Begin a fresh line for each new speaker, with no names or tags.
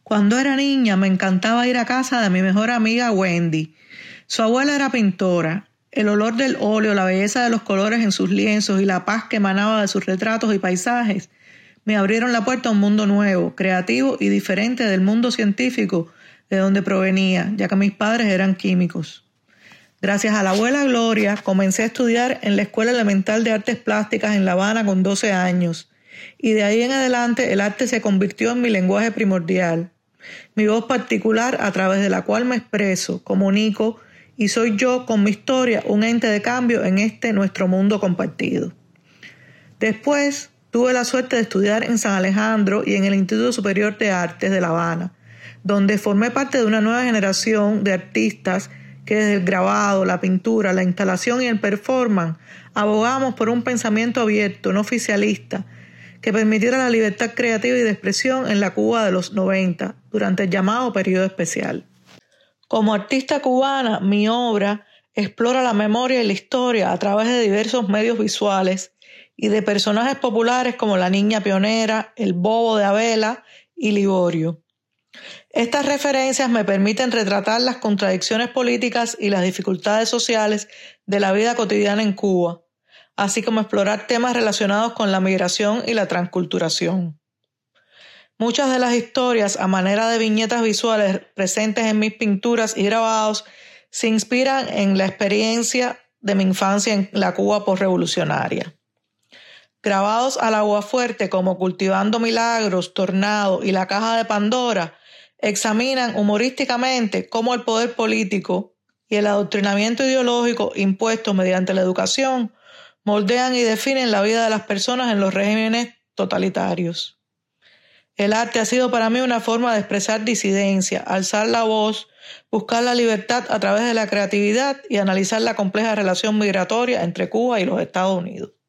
Cuando era niña me encantaba ir a casa de mi mejor amiga Wendy. Su abuela era pintora. El olor del óleo, la belleza de los colores en sus lienzos y la paz que emanaba de sus retratos y paisajes me abrieron la puerta a un mundo nuevo, creativo y diferente del mundo científico de donde provenía, ya que mis padres eran químicos. Gracias a la abuela Gloria, comencé a estudiar en la Escuela Elemental de Artes Plásticas en La Habana con 12 años, y de ahí en adelante el arte se convirtió en mi lenguaje primordial, mi voz particular a través de la cual me expreso, comunico y soy yo con mi historia un ente de cambio en nuestro mundo compartido. Después tuve la suerte de estudiar en San Alejandro y en el Instituto Superior de Artes de La Habana, donde formé parte de una nueva generación de artistas que desde el grabado, la pintura, la instalación y el performance abogamos por un pensamiento abierto, no oficialista, que permitiera la libertad creativa y de expresión en la Cuba de los 90, durante el llamado periodo especial. Como artista cubana, mi obra explora la memoria y la historia a través de diversos medios visuales y de personajes populares como la Niña Pionera, el Bobo de Abela y Liborio. Estas referencias me permiten retratar las contradicciones políticas y las dificultades sociales de la vida cotidiana en Cuba, así como explorar temas relacionados con la migración y la transculturación. Muchas de las historias, a manera de viñetas visuales presentes en mis pinturas y grabados, se inspiran en la experiencia de mi infancia en la Cuba posrevolucionaria. Grabados al aguafuerte como Cultivando Milagros, Tornado y La Caja de Pandora, examinan humorísticamente cómo el poder político y el adoctrinamiento ideológico impuestos mediante la educación moldean y definen la vida de las personas en los regímenes totalitarios. El arte ha sido para mí una forma de expresar disidencia, alzar la voz, buscar la libertad a través de la creatividad y analizar la compleja relación migratoria entre Cuba y los Estados Unidos.